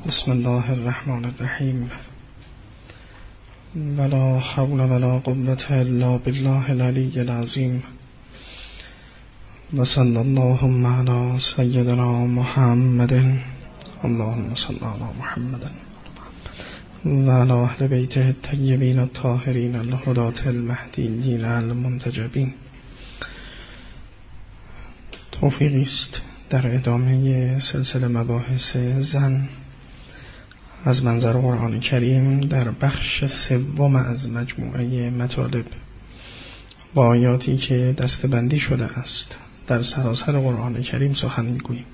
بسم الله الرحمن الرحیم. ولا حول ولا قوة الا بالله العلی العظیم. و صلی اللهم علی سیدنا محمد. اللهم صل علی محمد و علی اهل بیته الطیبین الطاهرین الهداة المهدیین المنتجبین. توفیقی است در ادامه سلسله مباحث زن از منظر قرآن کریم در بخش سوم از مجموعه مطالب با آیاتی که دسته‌بندی شده است در سراسر قرآن کریم سخن می‌گوییم.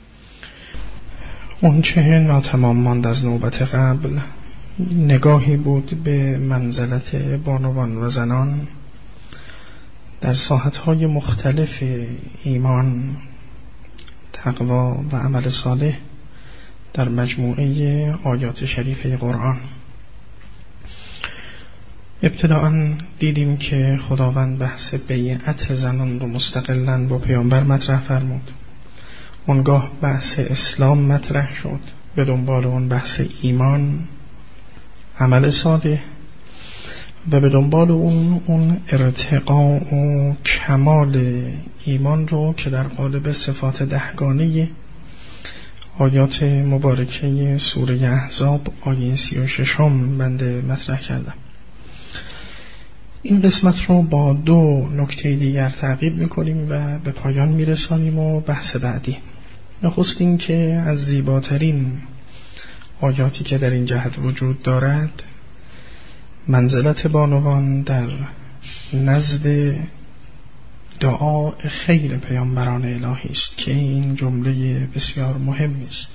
اون چه ناتمام ماند از نوبت قبل نگاهی بود به منزلت بانوان و زنان در ساحت‌های مختلف ایمان، تقوا و عمل صالح در مجموعه آیات شریفه قرآن. ابتداءً دیدیم که خداوند بحث بیعت زنان رو مستقلاً با پیامبر مطرح فرمود. اونگاه بحث اسلام مطرح شد، به دنبال اون بحث ایمان، عمل صالح و به دنبال اون ارتقاء و کمال ایمان رو که در قالب صفات دهگانه آیات مبارکه سوره احزاب آیه 36 بنده مطرح کردم. این قسمت رو با دو نکته دیگر تعقیب میکنیم و به پایان میرسانیم و بحث بعدی. نخست این که از زیباترین آیاتی که در این جهت وجود دارد منزلت بانوان در نزد دعا خیر پیامبران الهی است که این جمله بسیار مهمی است.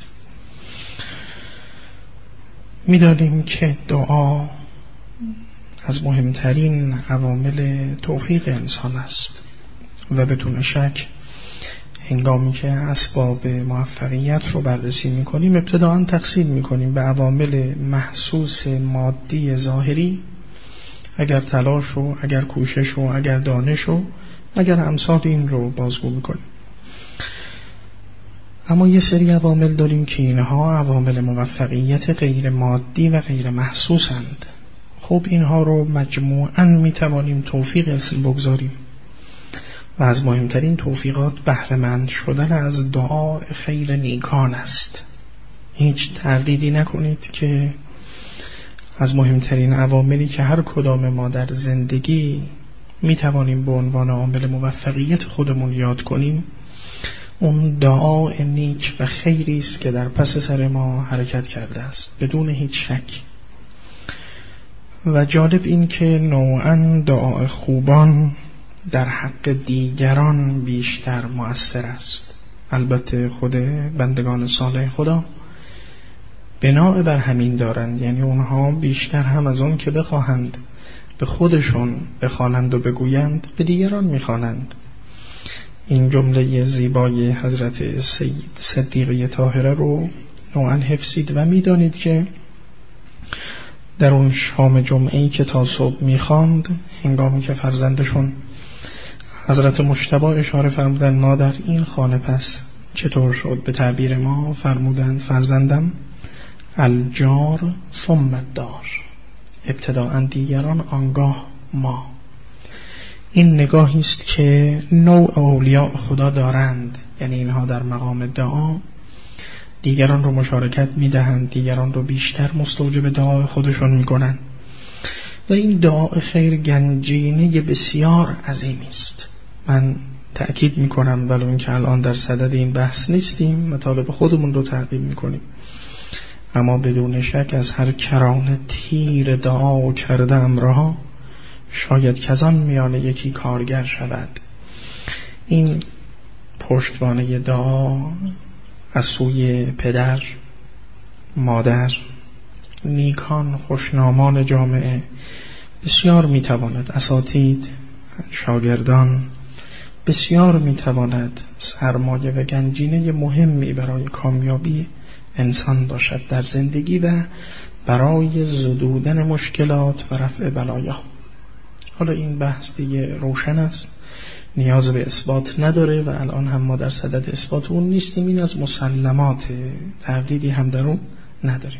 می‌دانیم که دعا از مهمترین عوامل توفیق انسان است و بدون شک هنگامی که اسباب موفقیت رو بررسی می‌کنیم ابتداءً تقسیم می‌کنیم به عوامل محسوس مادی ظاهری، اگر تلاش و اگر کوشش و اگر دانش و اگر امثال این رو بازگو میکنیم. اما یه سری عوامل داریم که اینها عوامل موفقیت غیر مادی و غیر محسوسند. خب اینها رو مجموعاً میتوانیم توفیق اسم بگذاریم و از مهمترین توفیقات بهره‌مند شدن از دعا خیر نیکان است. هیچ تردیدی نکنید که از مهمترین عواملی که هر کدام ما در زندگی می توانیم به عنوان عامل موفقیت خودمون یاد کنیم اون دعا نیک و خیری است که در پس سر ما حرکت کرده است بدون هیچ شک. و جالب این که نوعاً دعا خوبان در حق دیگران بیشتر مؤثر است. البته خود بندگان صالح خدا بناء بر همین دارند، یعنی اونها بیشتر هم از اون که بخواهند به خودشون بخوانند و بگویند به دیگران میخوانند. این جمله زیبای حضرت سید صدیقه طاهره رو نوعاً حفظید و میدانید که در اون شام جمعه‌ای که تا صبح میخواند هنگامی که فرزندشون حضرت مجتبی اشاره فرمودن ما در این خانه پس چطور شد، به تعبیر ما فرمودند فرزندم الجار ثم الدار، ابتداءً دیگران آنگاه ما. این نگاهی است که نوع اولیاء خدا دارند، یعنی اینها در مقام دعا دیگران رو مشارکت میدهند، دیگران رو بیشتر مستوجب دعا خودشون میکنند و این دعا خیر گنجینه بسیار عظیمی است. من تأکید میکنم ولو اینکه الان در صدد این بحث نیستیم، مطالب خودمون رو تعقیب میکنیم، اما بدون شک از هر کرانه تیر دعا و کرده امرها شاید کزان میانه یکی کارگر شود. این پشتوانه دعا از سوی پدر، مادر، نیکان، خوشنامان جامعه بسیار میتواند، اساتید، شاگردان بسیار میتواند سرمایه و گنجینه مهمی برای کامیابی انسان باشد در زندگی و برای زدودن مشکلات و رفع بلایا. حالا این بحث دیگه روشن است، نیاز به اثبات نداره و الان هم ما در صدد اثبات اون نیستیم. این از مسلمات، تردیدی هم در اون نداریم.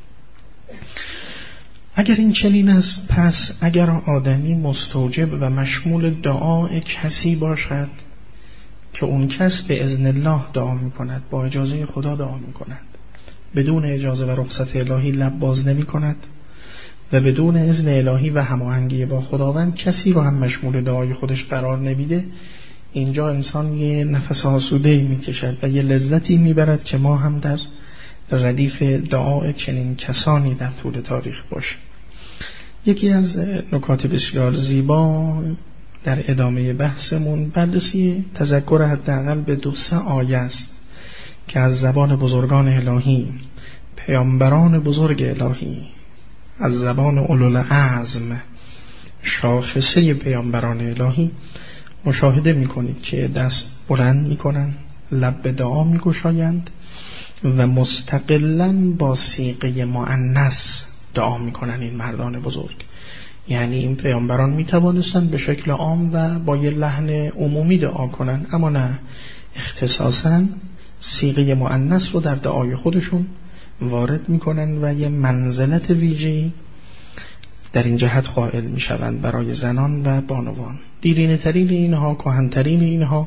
اگر این چنین است، پس اگر آدمی مستوجب و مشمول دعای کسی باشد که اون کس به اذن الله دعا میکند، با اجازه خدا دعا میکند، بدون اجازه و رخصت الهی لب باز نمی کند و بدون اذن الهی و هماهنگی با خداوند کسی رو هم مشمول دعای خودش قرار نمیده، اینجا انسان یه نفس آسوده‌ای میکشد و یه لذتی میبرد که ما هم در ردیف دعای چنین کسانی در طول تاریخ باشیم. یکی از نکات بسیار زیبا در ادامه بحثمون بررسی تذکر حداقل به 2-3 آیه است که از زبان بزرگان الهی، پیامبران بزرگ الهی، از زبان اولوالعزم، شاخصه پیامبران الهی مشاهده میکنید که دست بلند میکنن، لب به دعا میگشایند و مستقلاً با صیغه مؤنث دعا میکنن. این مردان بزرگ، یعنی این پیامبران میتوانستند به شکل عام و با یه لحن عمومی دعا کنن، اما نه، اختصاصاً صیغه مؤنث رو در دعای خودشون وارد میکنن و یه منزلت ویژه‌ای در این جهت قائل میشوند برای زنان و بانوان. دیرینه ترین اینها، کهن‌ترین اینها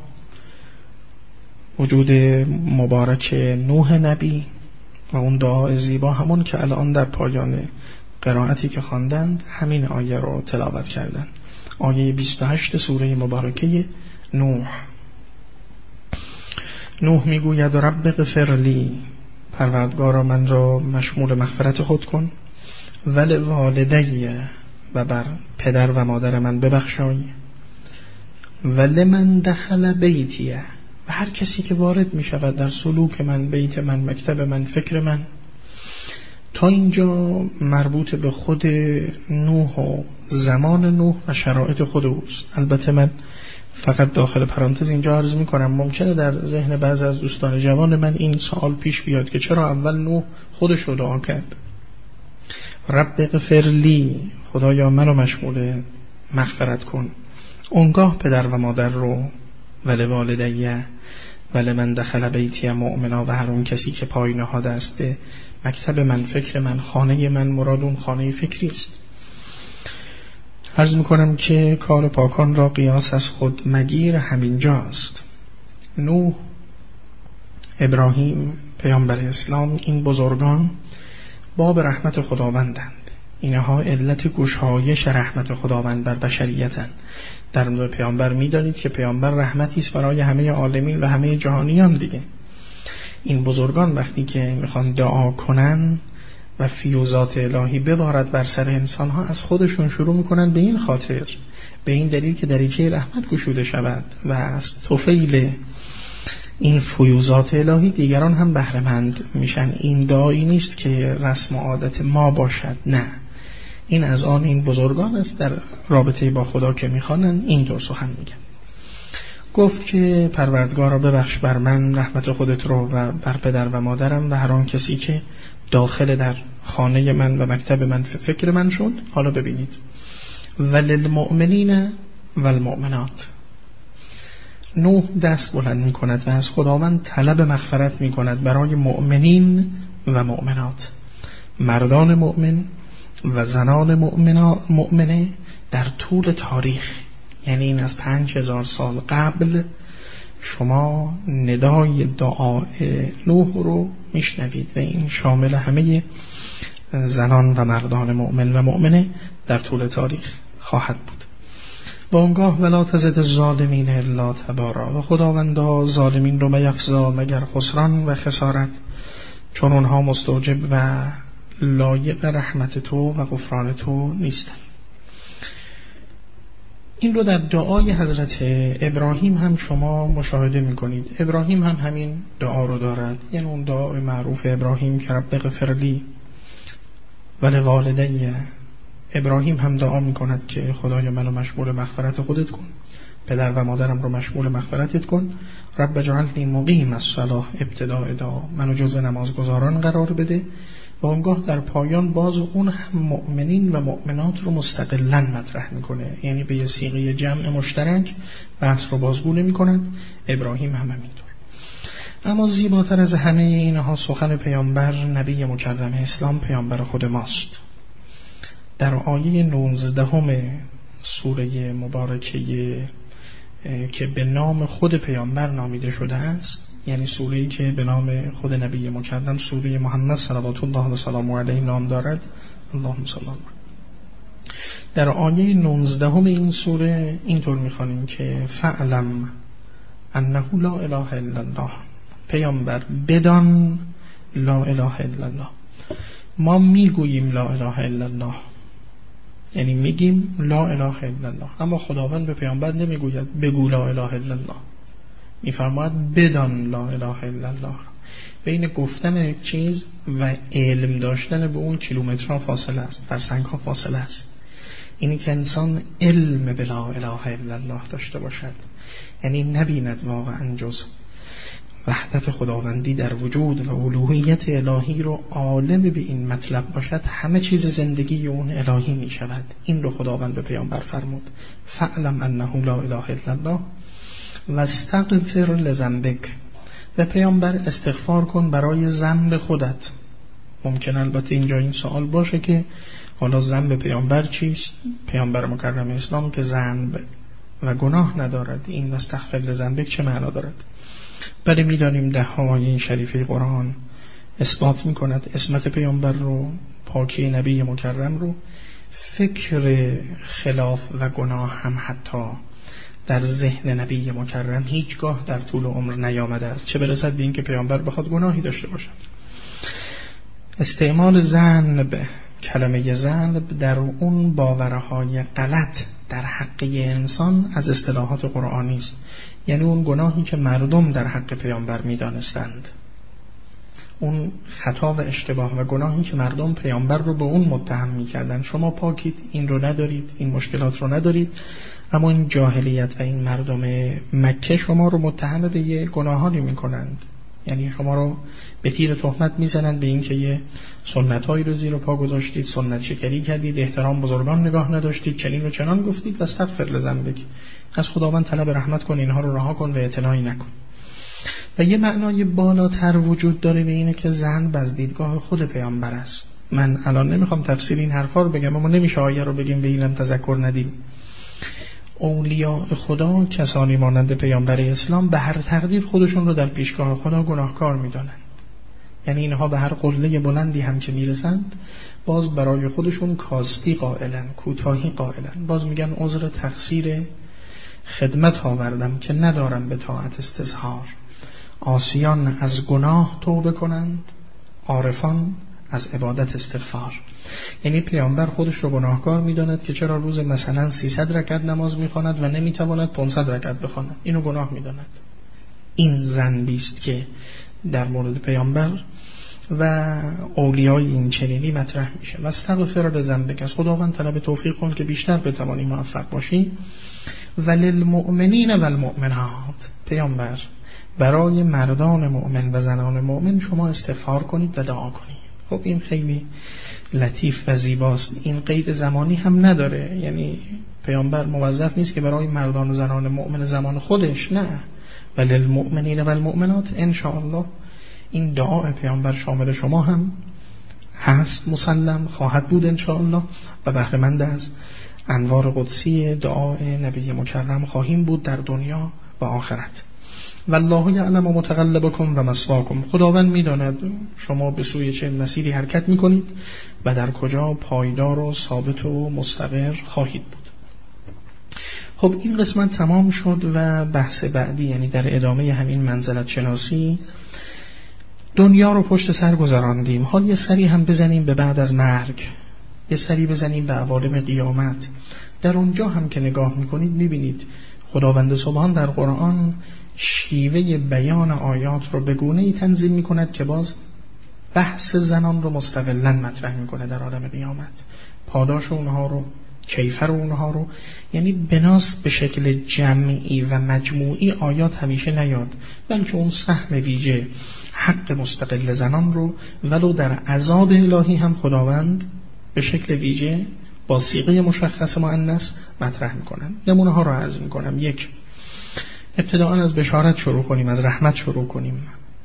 وجود مبارک نوح نبی و اون دعای زیبا، همون که الان در پایان قرائتی که خواندند همین آیه رو تلاوت کردند، آیه 28 سوره مبارکه نوح. نوح میگوید رب اغفر لی، پروردگارا من را مشمول مغفرت خود کن، ولوالدی، و بر پدر و مادر من ببخشای، ولمن دخل بیتیه، و هر کسی که وارد می شود در سلوک من، بیت من، مکتب من، فکر من. تا اینجا مربوط به خود نوح و زمان نوح و شرایط خود اوست. البته من فقط داخل پرانتز اینجا عرض می کنم ممکنه در ذهن بعض از دوستان جوان من این سوال پیش بیاد که چرا اول نوح خودش رو دعا کرد، رب اغفر لی، خدایا منو مشمول مغفرت کن، اونگاه پدر و مادر رو، ولوالدیه، ولمن دخل بیتی مؤمنا، و هر اون کسی که پای نهاده است به مکتب من، فکر من، خانه من، مراد اون خانه فکری است. عرض میکنم که کار پاکان را قیاس از خود مگیر همین جاست. نوح، ابراهیم، پیامبر اسلام، این بزرگان باب رحمت خداوندند. اینها علت گشایش رحمت خداوند بر بشریتند. در مورد پیامبر میدانید که پیامبر رحمتی است برای همه عالمین و همه جهانیان دیگه. این بزرگان وقتی که میخوان دعا کنن و فیوزات الهی ببارد بر سر انسانها، از خودشون شروع میکنن به این خاطر، به این دلیل که دریچه رحمت گشوده شود و از طفیل این فیوزات الهی دیگران هم بهره مند میشن. این دعایی نیست که رسم و عادت ما باشد، نه، این از آن این بزرگان است در رابطه با خدا که میخوانن این دور سخن میگن. گفت که پروردگارا ببخش بر من رحمت خودت رو و بر پدر و مادرم و هر آن کسی که داخل در خانه من و مکتب من فکر من شد. حالا ببینید، وللمؤمنین والمؤمنات، نوح دست بلند می کند و از خداوند طلب مغفرت می کند برای مؤمنین و مؤمنات، مردان مؤمن و زنان مؤمنه در طول تاریخ. یعنی این از 5000 سال قبل شما ندای دعای نوح رو میشنوید و این شامل همه زنان و مردان مؤمن و مؤمنه در طول تاریخ خواهد بود. و اونگاه ولا تزد الظالمین الا تبارا، و خداوندا ظالمین رو میفزا مگر خسران و خسارت، چون اونها مستوجب و لایق رحمت تو و غفران تو نیستن. این رو در دعای حضرت ابراهیم هم شما مشاهده میکنید. ابراهیم هم همین دعا رو دارد، یعنی اون دعای معروف ابراهیم که رب اغفر لی ولوالدی. ابراهیم هم دعا میکند که خدایا منو مشمول مغفرت خودت کن، پدر و مادرم رو مشمول مغفرتت کن، رب اجعلنی مقیم الصلاة، ابتداء دعا منو جزو نمازگزاران قرار بده. و اونگاه در پایان باز اون هم مؤمنین و مؤمنات رو مستقلاً مطرح میکنه، یعنی به یه صیغه جمع مشترک بحث رو بازگو نمی‌کند. ابراهیم هم همینطور. اما زیباتر از همه اینها سخن پیامبر نبی مکرم اسلام پیامبر خود ماست. در آیه 19 سوره مبارکه که به نام خود پیامبر نامیده شده است، یعنی سوره‌ای که به نام خود نبی مکرم سوره محمد صلوات الله و سلامه علیه نام دارد، اللهم صل علی. در آیه 19 این سوره اینطور می‌خوانیم که فعلم انه لا اله الا الله، پیامبر بدان لا اله الا الله. ما میگوییم لا اله الا الله، یعنی میگیم لا اله الا الله، اما خداوند به پیامبر نمیگوید بگو لا اله الا الله، میفرماید بدان لا اله الا الله. بین گفتن یک چیز و علم داشتن به اون کیلومترها فاصله است، فرسنگ‌ها فاصله است. اینی که انسان علم به لا اله الا الله داشته باشد، یعنی نبیند واقعا جز وحدت خداوندی در وجود و الوهیت الهی رو عالم به این مطلب باشد، همه چیز زندگی اون الهی می شود. این رو خداوند به پیامبر فرمود فعلم انه لا اله الا الله و استغفر لذنبک، و پیامبر استغفار کن برای ذنب خودت. ممکن البته اینجا این سوال باشه که حالا ذنب پیامبر چیست؟ پیامبر مکرم اسلام که ذنب و گناه ندارد، این استغفر لذنبک چه معنا دارد؟ بله میدانیم ده ها این شریفه قرآن اثبات می کند عصمت پیامبر رو، پاکی نبی مکرم رو. فکر خلاف و گناه هم حتی در ذهن نبی مکرم هیچگاه در طول عمر نیامده است، چه برسد به این که پیامبر بخواد گناهی داشته باشد. استعمال ذنب، کلمه ذنب در اون باورهای غلط در حق انسان از اصطلاحات قرآنی است، یعنی اون گناهی که مردم در حق پیامبر می‌دانستند، اون خطا و اشتباه و گناهی که مردم پیامبر رو به اون متهم می‌کردند. شما پاکید، این رو ندارید، این مشکلات رو ندارید، اما این جاهلیت و این مردم مکه شما رو متهم به یه گناهانی می‌کنند، یعنی شما رو به تیر تهمت میزنند به این که یه سنت‌هایی رو زیر پا گذاشتید، سنت شکنی کردید، احترام بزرگان نگاه نداشتید، چنین و چنان گفتید و استغفر لذنبک، از خداوند طلب رحمت کن، اینها رو رها کن و اعتنایی نکن. و یه معنای بالاتر وجود داره به اینه که ذنب از دیدگاه خود پیامبر است. من الان نمیخوام تفسیر این حرفا رو بگم، اما نمیشه آیه رو بگیم به اینم تذکر ندیم. اولیاء خدا، کسانی مانند پیامبر اسلام، به هر تقدیر خودشون رو در پیشگاه خدا گناهکار میدانند. یعنی اینها به هر قله بلندی هم که میرسند باز برای خودشون کاستی قائلن، کوتاهی قائلن، باز میگن عذر تقصیر خدمت آوردم که ندارم به طاعت استظهار. عاصیان از گناه توبه کنند، عارفان از عبادت استغفار. یعنی پیامبر خودش رو گناهکار میداند که چرا روز مثلا 300 رکعت نماز میخواند و نمیتواند 500 رکعت بخواند، اینو گناه میداند. این ذنبی است که در مورد پیامبر و اولیای این چنینی مطرح میشه. و استغفر لذنبک، از خداوند طلب توفیق کن که بیشتر بتوانی موفق باشی. وللمؤمنین والمؤمنات، پیامبر برای مردان مؤمن و زنان مؤمن شما استغفار کنید و دعا کنید. خب این خیلی لطیف و زیباست. این قید زمانی هم نداره، یعنی پیامبر موظف نیست که برای مردان و زنان مؤمن زمان خودش، نه، وللمؤمنین والمؤمنات ان شاء الله. این دعا پیامبر شامل شما هم هست، مسلم خواهد بود ان شاء الله، و بهره مند از انوار قدسی دعای نبی مکرم خواهیم بود در دنیا و آخرت. والله یعلم متقلبکم و مثواکم، خداوند میداند شما به سوی چه مسیری حرکت میکنید و در کجا پایدار و ثابت و مستقر خواهید بود. خب این قسمت تمام شد و بحث بعدی، یعنی در ادامه همین منزلت شناسی، دنیا رو پشت سر گذراندیم، حال یه سری هم بزنیم به بعد از مرگ، یه سری بزنیم به عوالم قیامت. در اونجا هم که نگاه میکنید میبینید خداوند سبحان در قرآن شیوه بیان آیات رو به گونه‌ای تنظیم میکند که باز بحث زنان رو مستقلاً مطرح میکنه در عالم قیامت، پاداش اونها رو، کیفر اونها رو. یعنی بناس به شکل جمعی و مجموعی آیات همیشه نیاد، بلکه اون سهم ویژه حق مستقل زنان رو ولو در عذاب الهی هم خداوند به شکل ویژه با صیغه مشخص مؤنث مطرح میکنن. نمونه ها رو عرض میکنم. یک، ابتداءً از بشارت شروع کنیم، از رحمت شروع کنیم.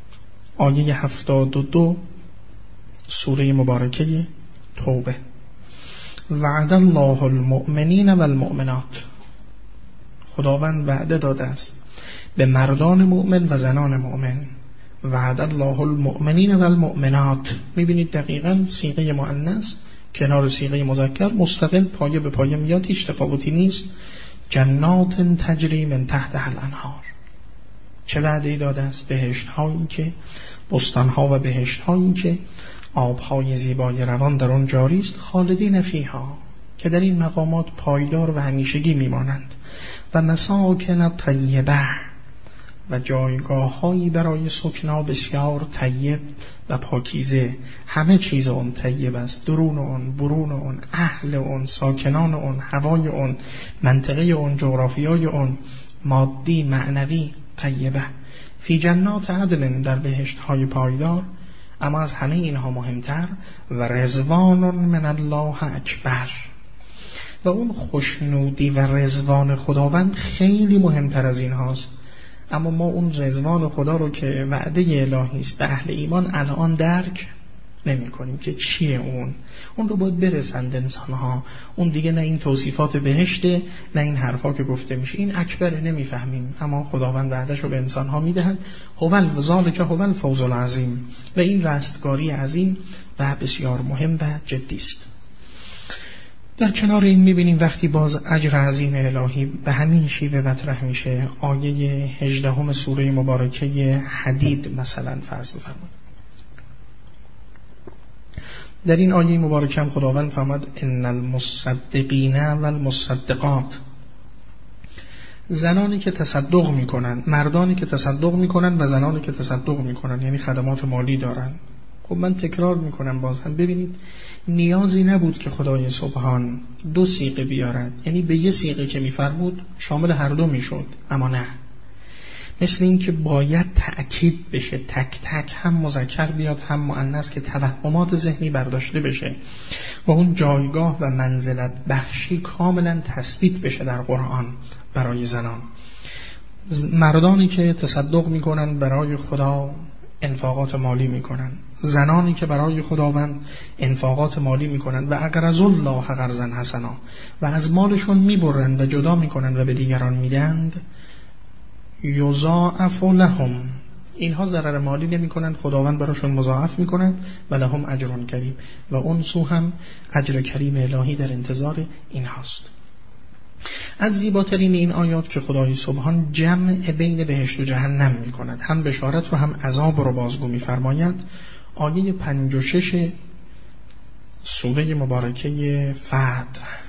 آیه 72 سوره مبارکه توبه. وعد الله المؤمنین و المؤمنات، خداوند وعده داده است به مردان مؤمن و زنان مؤمن. وعد الله المؤمنین و المؤمنات، میبینید دقیقاً صیغه مؤنث کنار صیغه مذکر مستقل پایه به پایه میاد، هیچ تفاوتی نیست. جنات تجری من تحتها الانهار، چه وعده‌ای داده است؟ بهشت هایی که بستان ها و بهشت هایی که آبهای زیبای روان در آن جاری است، خالدین فیها، که در این مقامات پایدار و همیشگی میمانند. و مساکن طیبه، و جایگاه هایی برای سکنا بسیار طیب و پاکیزه. همه چیز اون طیب است، درون اون، برون اون، اهل اون، ساکنان اون، هوای اون، منطقه اون، جغرافیای اون، مادی معنوی طیبه. فی جنات عدن، در بهشت های پایدار. اما از همه اینها مهمتر و رضوان من الله اکبر، و اون خوشنودی و رضوان خداوند خیلی مهمتر از این هاست. اما ما اون رضوان خدا رو که وعده الهی است به اهل ایمان الان درک نمی کنیم که چیه اون رو باید برسند انسان ها. اون دیگه نه این توصیفات بهشته نه این حرفا که گفته میشه، این اکبره نمیفهمیم. اما خداوند وعدش رو به انسان ها میدهد. هو ذالک هو الفوز العظیم، و این رستگاری عظیم و بسیار مهم و جدی است. در کنار این میبینیم وقتی باز اجر عظیم الهی به همین شیوه مطرح میشه، آیه 18 سوره مبارکه حدید مثلا فرض بفرمایید. در این آیه مبارکه هم خداوند فرمود ان المصدقین و المصدقات، زنانی که تصدق میکنن، مردانی که تصدق میکنن و زنانی که تصدق میکنن، یعنی خدمات مالی دارن. خب من تکرار میکنم باز هم، ببینید نیازی نبود که خدای سبحان دو صیغه بیارد، یعنی به یه صیغه که میفرمود شامل هر دو میشد، اما نه، مثل این که باید تأکید بشه تک تک هم مذکر بیاد هم مؤنث که توهمات ذهنی برداشته بشه و اون جایگاه و منزلت بخشی کاملا تثبیت بشه در قرآن برای زنان. مردانی که تصدق میکنن برای خدا انفاقات مالی میکنن، زنانی که برای خداوند انفاقات مالی میکنن و اقرض الله قرضا حسنا، و از مالشون میبرند و جدا میکنن و به دیگران میدند، یضاعف لهم، اینها ضرر مالی نمیکنن، خداوند براشون مضاعف میکنند و لهم اجر کریم، و اون سو هم اجر کریم الهی در انتظار اینهاست. از زیباترین این آیات که خدای سبحان جمع بین بهشت و جهنم میکند، هم بشارت رو هم عذاب رو بازگو میفرماید. آیه 56 سوره مبارکه فتح،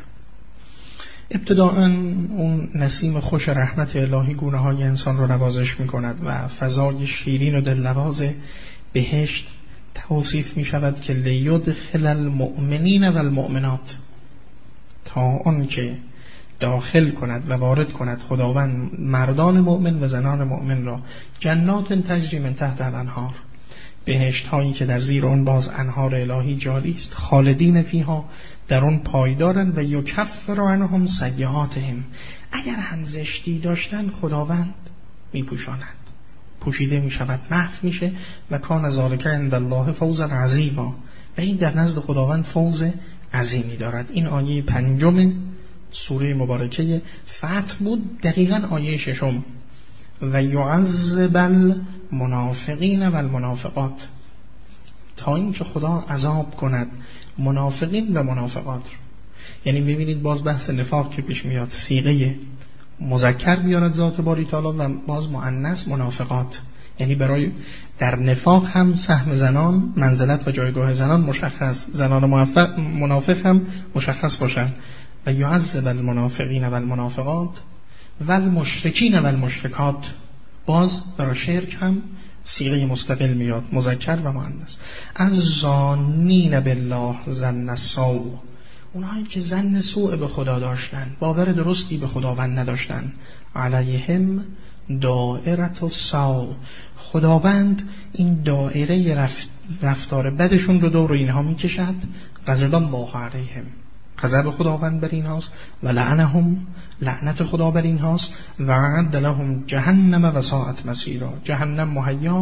ابتداءً اون نسیم خوش رحمت الهی گونه های انسان رو نوازش میکند و فضای شیرین و دلنواز بهشت توصیف میشود که لیدخل المؤمنین و المؤمنات، تا آن که داخل کند و وارد کند خداوند مردان مؤمن و زنان مؤمن را جنات تجری من تحت الانهار، بهشت هایی که در زیر آن باز انهار الهی جاری است، خالدین فیها، در آن پایدارند، و یکفر عنهم سیئاتهم، اگر هم زشتی داشتن خداوند میپوشاند، پوشیده میشود، محو میشه، و کان ذالک عند الله فوزا عظیما، و این در نزد خداوند فوز عظیمی دارد. این آیه 5 سوره مبارکه فتح بود، دقیقاً آیه 6 و یعذب المنافقین و المنافقات، تا اینکه خدا عذاب کند منافقین و منافقات. یعنی ببینید باز بحث نفاق که پیش میاد، صیغه مذکر میارد ذات باری تعالی و باز مؤنث منافقات، یعنی برای در نفاق هم سهم زنان، منزلت و جایگاه زنان مشخص، زنان منافق هم مشخص باشن. و یعذب المنافقین و المنافقات و المشرکین و المشرکات، باز برای شرک هم صیغه مستقل میاد، مذکر و مؤنث. از ظانین بالله ظن السوء، اونهایی که ظن سوء به خدا داشتن، باور درستی به خداوند نداشتن، علیهم دائرة السوء، خداوند این دایره رفتار بدشون رو دور اینها میکشد. غضب الله علیهم، غضب خداوند بر اینهاست، و لعنهم، لعنت خدا بر اینهاست، و اعد لهم جهنم و ساءت مصیرا، جهنم مهیا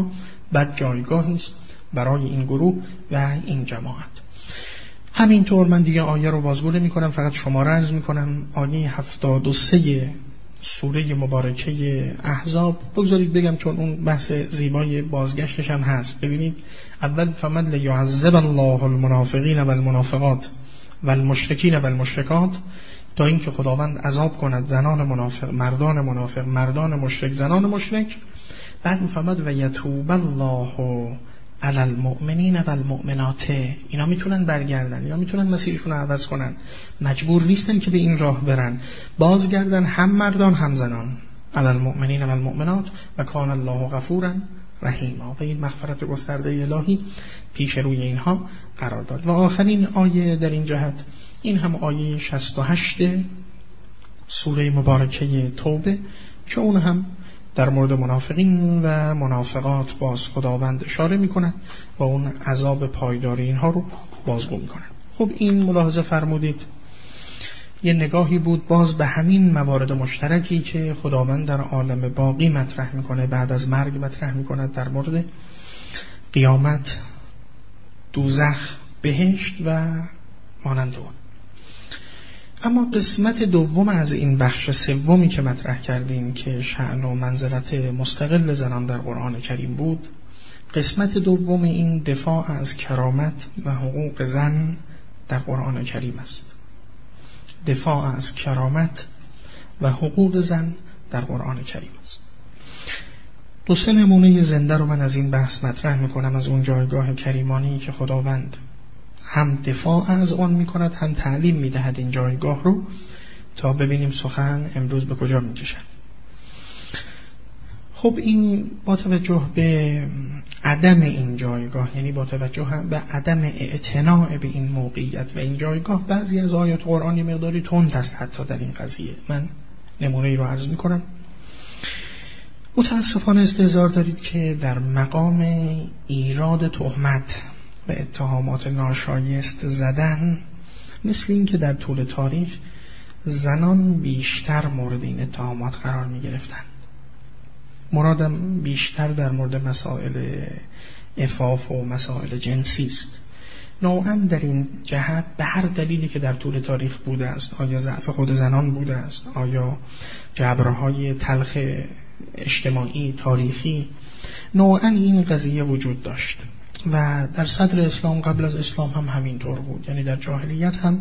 بد جایگاهی است برای این گروه و این جماعت. همینطور من دیگه آیه رو بازگو نمی‌کنم، فقط شماره عرض می‌کنم. آیه 73 سوره مبارکه احزاب بگذارید بگم، چون اون بحث زیبای بازگشتش هم هست. ببینید، اول فمد لیعذب الله المنافقین و المنافقات و المشرکین و المشرکات، تا اینکه خداوند عذاب کند زنان منافق، مردان منافق، مردان مشرک، زنان مشرک. بعد میفهمد و یتوب الله علی المؤمنین و المؤمنات. اینا میتونن برگردن، اینا میتونن مسیرشون رو عوض کنن، مجبور نیستن که به این راه برن، بازگردن، هم مردان هم زنان. علی المؤمنین و المؤمنات و کان الله غفورا رحیما. و این مغفرت گسترده الهی پیش روی اینها قرار داد. و آخرین آیه در این جهت، این هم آیه 68 سوره مبارکه توبه که اون هم در مورد منافقین و منافقات باز خداوند اشاره می‌کند و اون عذاب پایداری اینها رو بازگو می‌کند. خب این ملاحظه فرمودید یه نگاهی بود باز به همین موارد مشترکی که خداوند در عالم باقی مطرح می‌کنه، بعد از مرگ مطرح می‌کند، در مورد قیامت، دوزخ، بهشت و مانند اون. اما قسمت دوم از این بخش سومی که مطرح کردیم که شأن و منزلت مستقل زنان در قرآن کریم بود، قسمت دوم این دفاع از کرامت و حقوق زن در قرآن کریم است. دفاع از کرامت و حقوق زن در قرآن کریم است. دو سه نمونه زنده رو من از این بحث مطرح میکنم، از اون جایگاه کریمانی که خداوند هم دفاع از آن میکند، هم تعلیم میدهد این جایگاه رو، تا ببینیم سخن امروز به کجا میکشد. خب این با توجه به عدم این جایگاه، یعنی با توجه به عدم اعتناع به این موقعیت و این جایگاه، بعضی از آیات قرآنی مقداری تند است حتی در این قضیه. من نمونه ای رو عرض میکنم. متاسفانه استحضار دارید که در مقام ایراد تهمت و اتهامات ناشایست زدن، مثل این که در طول تاریخ زنان بیشتر مورد این اتهامات قرار می گرفتن. مرادم بیشتر در مورد مسائل عفاف و مسائل جنسی است. نوعا در این جهت به هر دلیلی که در طول تاریخ بوده است، آیا ضعف خود زنان بوده است، آیا جبرهای تلخ اجتماعی تاریخی، نوعا این قضیه وجود داشت و در صدر اسلام، قبل از اسلام هم همینطور بود. یعنی در جاهلیت هم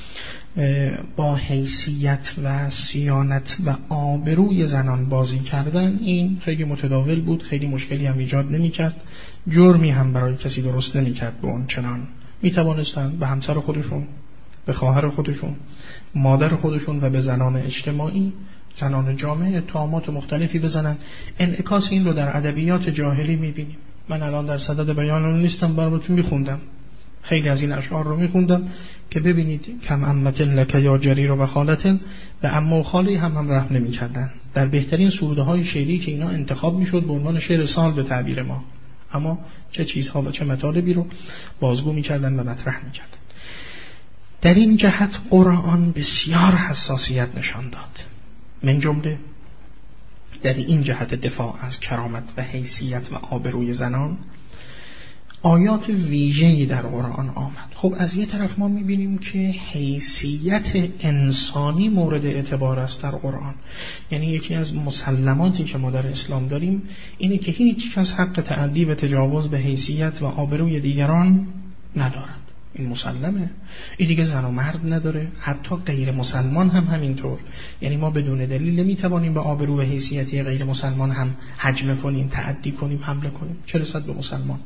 با حیثیت و صیانت و آبروی زنان بازی کردن این خیلی متداول بود، خیلی مشکلی هم ایجاد نمی‌کرد، جرمی هم برای کسی درست نمی‌کرد. به اون چنان می‌توانستن به همسر خودشون، به خواهر خودشون، مادر خودشون و به زنان اجتماعی، زنان جامعه اتهامات مختلفی بزنن. انعکاس این رو در ادبیات جاهلی می‌بینیم. من الان در صدد بیان اون نیستم، براتون می‌خوندم، خیلی از این اشعار رو می‌خوندم که ببینید کم امتن لک یا جریر و خالتن، به عمه و خاله هم رحم نمی‌کردن. در بهترین سروده‌های شعری که اینا انتخاب می‌شد به عنوان شعر سال به تعبیر ما، اما چه چیزها و چه مطالبی رو بازگو می‌کردن و مطرح می‌کردن. در این جهت قرآن بسیار حساسیت نشان داد، من جمله در این جهت دفاع از کرامت و حیثیت و آبروی زنان آیات ویژه‌ای در قرآن آمد. خب از یه طرف ما می‌بینیم که حیثیت انسانی مورد اعتبار است در قرآن. یعنی یکی از مسلماتی که ما در اسلام داریم اینه که هیچ کس حق تعدی و تجاوز به حیثیت و آبروی دیگران ندارد. این مسلمه. این دیگه زن و مرد نداره، حتی غیر مسلمان هم همینطور. یعنی ما بدون دلیل نمیتوانیم به آبرو و حیثیتی غیر مسلمان هم هجمه کنیم، تعدی کنیم، حمله کنیم، چه رسد به مسلمان.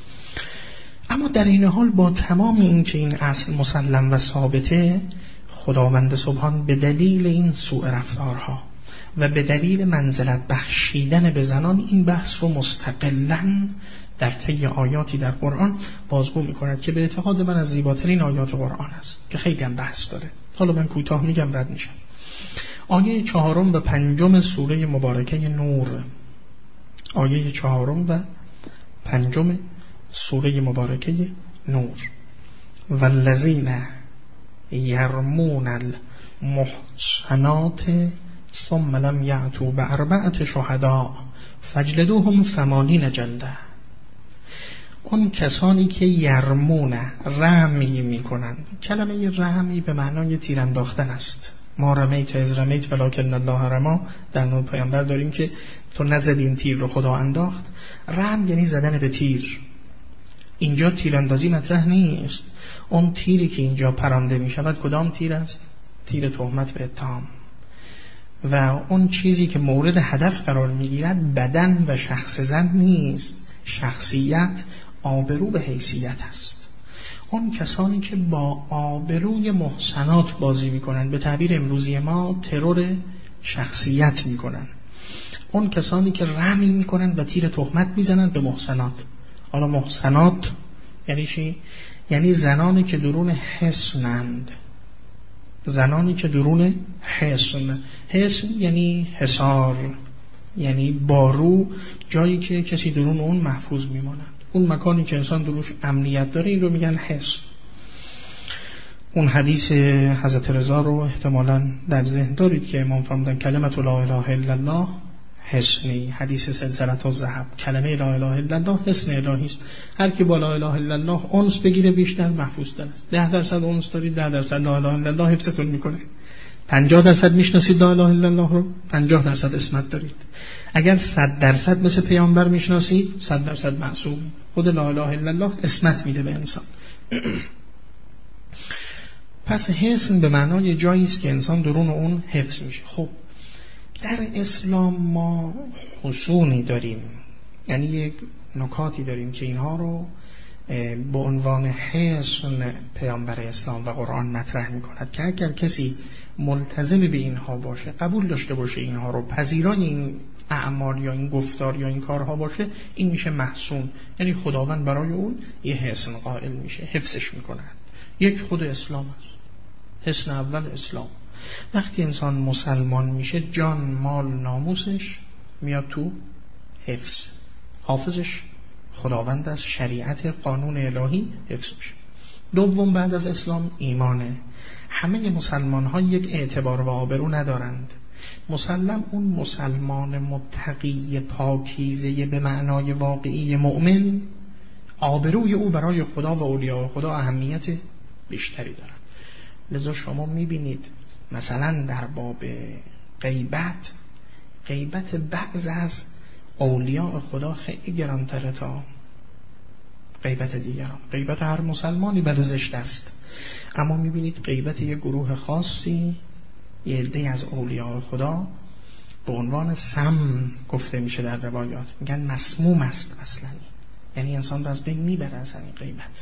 اما در این حال با تمام این که این اصل مسلم و ثابته، خداوند سبحان به دلیل این سوء رفتارها و به دلیل منزلت بخشیدن به زنان این بحث رو مستقلاً در طی آیاتی در قرآن بازگو می‌کند که به اعتقاد من از زیباترین آیات قرآن است که خیلی هم بحث داره. حالا من کوتاه میگم رد میشم. آیه 4 و 5 سوره مبارکه نور، آیه 4 و 5 سوره مبارکه نور: والذین یرمون المحصنات ثم لم یأتوا بأربعة شهداء فاجلدوهم 80 جلده. اون کسانی که یرمون رمی میکنند. کلمه رمی به معنای تیر انداختن است. ما رمیت از رمیت ولکن الله رما. در نوع پیامبر داریم که تو نزدی این تیر رو خدا انداخت. رم یعنی زدن به تیر. اینجا تیراندازی مطرح نیست. اون تیری که اینجا پرانده می شود کدام تیر است؟ تیر تهمت و اتهام. و اون چیزی که مورد هدف قرار می گیرد بدن و شخص زن نیست، شخصیت، آبرو به حیثیت است. اون کسانی که با آبروی محسنات بازی می کنند، به تعبیر امروزی ما ترور شخصیت می کنند. اون کسانی که رمی می کنند و تیر تهمت می زنند به محسنات. حالا محسنات یعنی چی؟ یعنی زنانی که درون حصنند. زنانی که درون حصن یعنی حصار، یعنی بارو، جایی که کسی درون اون محفوظ میماند. اون مکانی که انسان دروش امنیت داره این رو میگن حصن. اون حدیث حضرت رضا رو احتمالاً در ذهن دارید که امام فرمودن کلمت لا اله الا الله حصنی. حدیث سلسلة الذهب، کلمه لا اله الا الله حصن الهی است. هر کی با لا اله الا الله انس بگیره بیشتر محفوظ تر است. 10% انس دارید، 10% لا اله الا الله حفظتون میکنه. 50% میشناسید لا اله الا الله رو، 50% اسمت دارید. اگر 100% مثل پیامبر میشناسید، 100% معصوم. خود لا اله الا الله اسمت میده به انسان. پس حصن به معنای جایی است که انسان درون اون حفظ میشه. خب در اسلام ما حصونی داریم، یعنی یک نکاتی داریم که اینها رو به عنوان حصن پیامبر اسلام و قرآن مطرح میکند که اگر کسی ملتزم به اینها باشه، قبول داشته باشه اینها رو، پذیرای این اعمال یا این گفتار یا این کارها باشه، این میشه محصون. یعنی خداوند برای اون یه حصن قائل میشه، حفظش میکند. یک خود اسلام است. حصن اول اسلام. وقتی انسان مسلمان میشه، جان، مال، ناموسش میاد تو حفظ. حافظش خداوند از شریعت قانون الهی حفظ میشه. دوم بعد از اسلام ایمانه. همه مسلمان ها یک اعتبار و آبرو ندارند. مسلم اون مسلمان متقی پاکیزه به معنای واقعی مؤمن، آبروی او برای خدا و اولیاء خدا اهمیت بیشتری دارد. لذا شما میبینید مثلا در باب غیبت بعض از اولیاء خدا خیلی گرانتره تا غیبت دیگران. غیبت هر مسلمانی بد و زشت است، اما میبینید غیبت یک گروه خاصی، یه عده از اولیاء خدا به عنوان سم گفته میشه در روایات، میگن مسموم است اصلا، یعنی انسان رو از بین میبره اصلا این غیبت.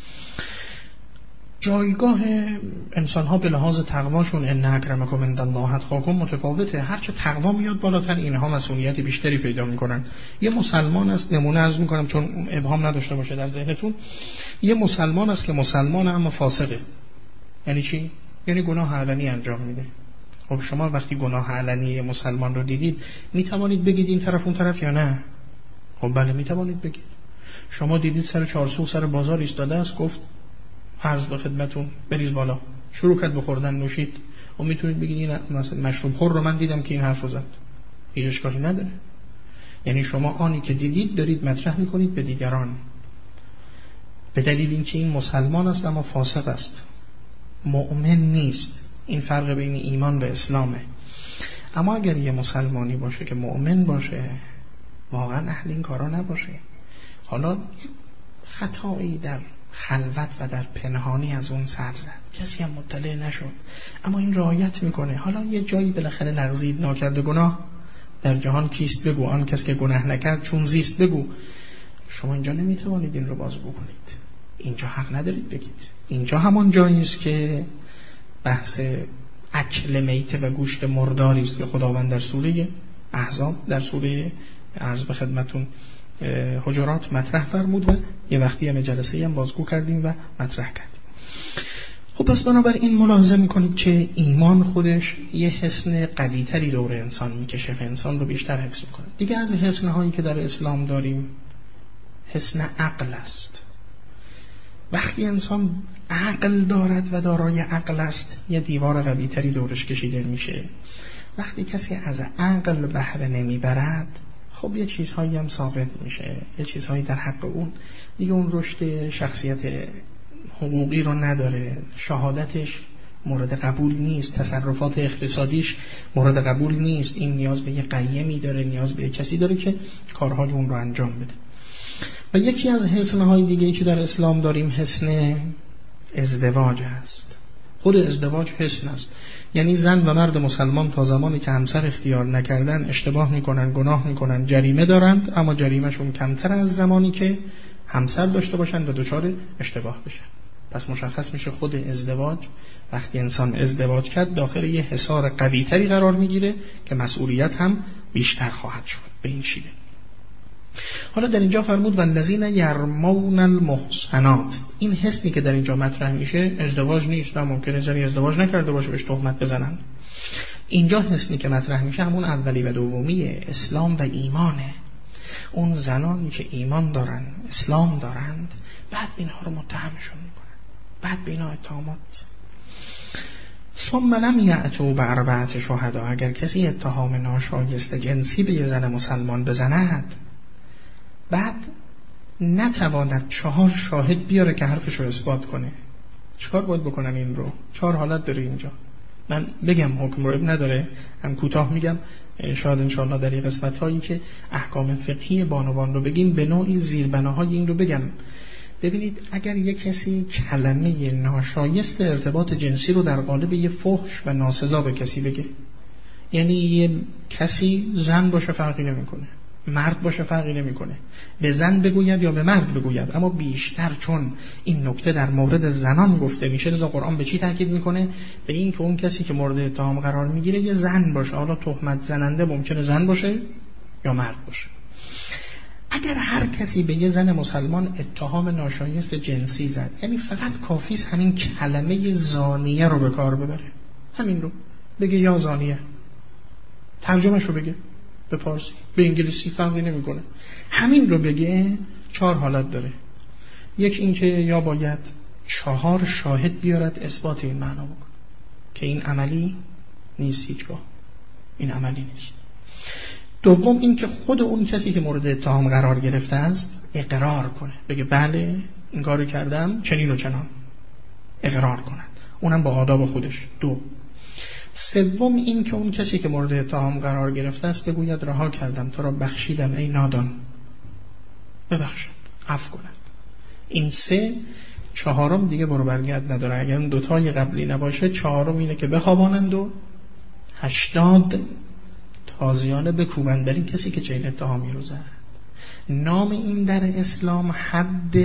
جایگاه انسان‌ها به لحاظ تقواشون ان اکرمکم عند الله اتقاکم متفاوته. هرچه تقوا میاد بالاتر، اینها مسئولیت بیشتری پیدا میکنن. یه مسلمان است، نمونه عرض میکنم چون ابهام نداشته باشه در ذهنتون، یه مسلمان است که مسلمانه اما فاسقه. یعنی چی؟ یعنی گناه علنی انجام میده. خب شما وقتی گناه علنی مسلمان رو دیدید، میتوانید بگید این طرف اون طرف یا نه؟ خب بله میتوانید بگید. شما دیدید سر چارسو سر بازار ایستاده است، گفت عرض به خدمتون بریز بالا، شروع کرد بخوردن نوشید، و میتونید بگید این مشروب خور رو من دیدم که این حرف رو زد. هیچ اشکالی نداره. یعنی شما آنی که دیدید دارید مطرح میکنید به دیگران، به دلیل اینکه این مسلمان است اما فاسق است، مؤمن نیست. این فرق بین ایمان و اسلامه. اما اگر یه مسلمانی باشه که مؤمن باشه، واقعا اهل این کارا نباشه، حالا خطایی در خلوت و در پنهانی از اون سر زد، کسی هم مطلع نشد، اما این رعایت میکنه، حالا یه جایی بالاخره لغزید، ناکرده گناه در جهان کیست بگو، آن کس که گناه نکرد چون زیست بگو. شما اینجا نمیتوانید این رو بازگو کنید، اینجا حق ندارید بگید. اینجا همون جایی است که بحث اکل میته و گوشت مرداری است که خداوند در سوره احزاب، در سوره عرض به خدمتون حجرات مطرح فرمود و یه وقتی هم جلسه هم بازگو کردیم و مطرح کردیم. خب پس بنابراین ملاحظه میکنید که ایمان خودش یه حصن قوی‌تری دور انسان میکشه، انسان رو بیشتر حفظ میکنه. دیگه از حصن‌هایی که در اسلام داریم حصن عقل است. وقتی انسان عقل دارد و دارای عقل است، یه دیوار قوی‌تری دورش کشیده میشه. وقتی کسی از عقل بهره نمیبرد، خب یه چیزهایی هم ثابت میشه، یه چیزهایی در حق اون دیگه اون رشد شخصیت حقوقی رو نداره، شهادتش مورد قبول نیست، تصرفات اقتصادیش مورد قبول نیست، این نیاز به یه قیمی داره، نیاز به یه کسی داره که کارهای اون رو انجام بده. و یکی از حسن‌های دیگه‌ای که در اسلام داریم حسن ازدواج است. خود ازدواج حسن است. یعنی زن و مرد مسلمان تا زمانی که همسر اختیار نکردن اشتباه میکنن، گناه میکنن، جریمه دارند، اما جریمهشون کمتر از زمانی که همسر داشته باشن و دچار اشتباه بشن. پس مشخص میشه خود ازدواج، وقتی انسان ازدواج کرد داخل یه حصار قوی‌تری قرار میگیره که مسئولیت هم بیشتر خواهد شد به این شیوه. حالا در اینجا فرمود والذین یرمون المحصنات، این حسنی که در اینجا مطرح میشه ازدواج نیست، نه ممکنه زنی ازدواج نکرده باشه بهش تهمت بزنن. اینجا حسنی که مطرح میشه همون اولی و دومی اسلام و ایمانه. اون زنانی که ایمان دارن، اسلام دارند، بعد اینها رو متهمشون میکنن، بعد به اینا اتهامات میزنن. ثم لم یأتوا بأربعة شهدا، اگر کسی اتهام ناشایسته جنسی به یه زن مسلمان بزند بعد نتواند 4 شاهد بیاره که حرفش رو اثبات کنه، چیکار باید بکنن؟ این رو 4 حالت داره اینجا. من بگم حکم رو نداره، هم کوتاه میگم، شاید انشاءالله در این قسمت هایی که احکام فقهی بانوان رو بگیم به نوعی زیربناهای این رو بگم. ببینید اگر یک کسی کلمه ناشایست ارتباط جنسی رو در قالب یه فحش و ناسزا به کسی بگه، یعنی یه کسی زن باشه فرقی نمیکنه، مرد باشه فرقی نمیکنه، به زن بگوید یا به مرد بگوید، اما بیشتر چون این نکته در مورد زنان گفته میشه لذا قرآن به چی تاکید میکنه؟ به این که اون کسی که مورد اتهام قرار میگیره یه زن باشه. حالا تهمت زننده ممکنه زن باشه یا مرد باشه. اگر هر کسی به یه زن مسلمان اتهام ناشایست جنسی زد، یعنی فقط کافیست همین کلمه زانیه رو به کار ببره، همین رو بگه یا زانیه، ترجمهش رو بگه به فارسی به انگلیسی فرقی نمیکنه، همین رو بگه 4 حالت داره. یک این که یا باید 4 شاهد بیارد اثبات این معنا بکنه که این عملی نیست، هیچگاه این عملی نیست. دوم این که خود اون کسی که مورد اتهام قرار گرفته است اقرار کنه، بگه بله این کارو کردم چنین و چنان، اقرار کنه، اونم با آداب خودش. 2. سوم این که اون کسی که مورد اتهام قرار گرفته است بگوید رها کردم، تو را بخشیدم ای نادان، ببخشد، عفو کند. این 3. 4م دیگه برو برگرد نداره. اگر اون 2 تای قبلی نباشه 4م اینه که بخوابانند و 80 تازیانه بکوبند بر این کسی که چنین اتهامی رو زد. نام این در اسلام حد